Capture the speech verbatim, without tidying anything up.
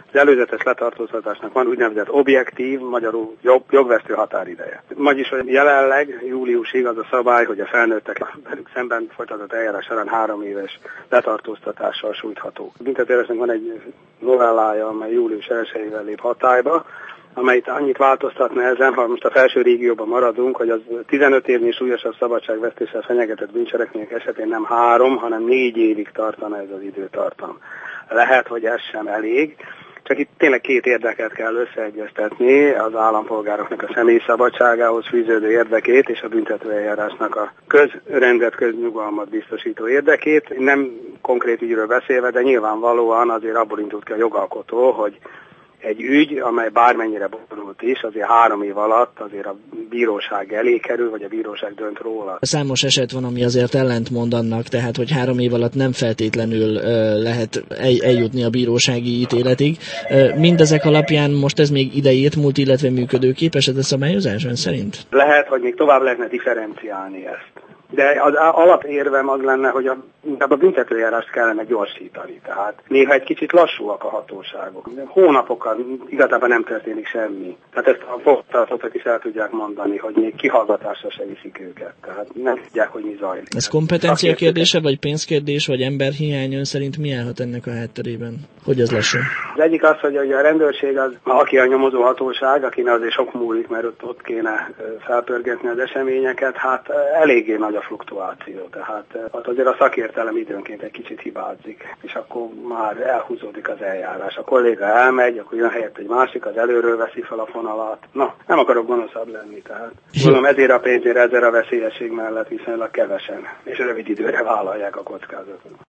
Az előzetes letartóztatásnak van úgynevezett objektív, magyarul jog, jogvesztő határideje. Vagyis, hogy jelenleg júliusig az a szabály, hogy a felnőttek velük szemben folytatott eljárás során három éves letartóztatással sújthatók. A büntetőjárásnak van egy novellája, amely július elsejével lép hatályba, amelyet annyit változtatna ezen, ha most a felső régióban maradunk, hogy az tizenöt évnél súlyosabb szabadságvesztéssel fenyegetett bűncselekmények esetén nem három, hanem négy évig tartana ez az időtartam. Lehet, hogy ez sem elég, csak itt tényleg két érdeket kell összeegyeztetni, az állampolgároknak a személyi szabadságához fűződő érdekét és a büntetőeljárásnak a közrendet, köznyugalmat biztosító érdekét. Nem konkrét ügyről beszélve, de nyilvánvalóan azért abból indult ki a jogalkotó, hogy egy ügy, amely bármennyire bonyolult is, azért három év alatt azért a bíróság elé kerül, vagy a bíróság dönt róla. Számos eset van, ami azért ellentmond annak, tehát hogy három év alatt nem feltétlenül uh, lehet el- eljutni a bírósági ítéletig. Uh, mindezek alapján most ez még idejét múlt, illetve működőképes ez a szabályozás ön szerint? Lehet, hogy még tovább lehetne differenciálni ezt. De az alapérvem az lenne, hogy a, a büntetőjárást kellene gyorsítani. Tehát néha egy kicsit lassúak a hatóságok. Hónapokkal igazából nem történik semmi. Tehát ezt a fogtartottak is el tudják mondani, hogy még kihallgatásra se viszik őket. Tehát nem tudják, hogy mi zajlik. Ez kompetencia kérdése, vagy pénzkérdés, vagy emberhiány ön szerint mi állhat ennek a hátterében? Hogy ez lassú? Az egyik az, hogy a rendőrség az, aki a nyomozó hatóság, akinek azért sok múlik, mert ott, ott kéne felpörgetni az eseményeket, hát eléggé nagy a fluktuáció, tehát hát azért a szakértelem időnként egy kicsit hibázik, és akkor már elhúzódik az eljárás. A kolléga elmegy, akkor jön helyett egy másik, az előről veszi fel a fonalat. Na, nem akarok gonoszabb lenni, tehát gondolom ezért a pénzért, ezzel a veszélyesség mellett viszonylag kevesen, és rövid időre vállalják a kockázatot.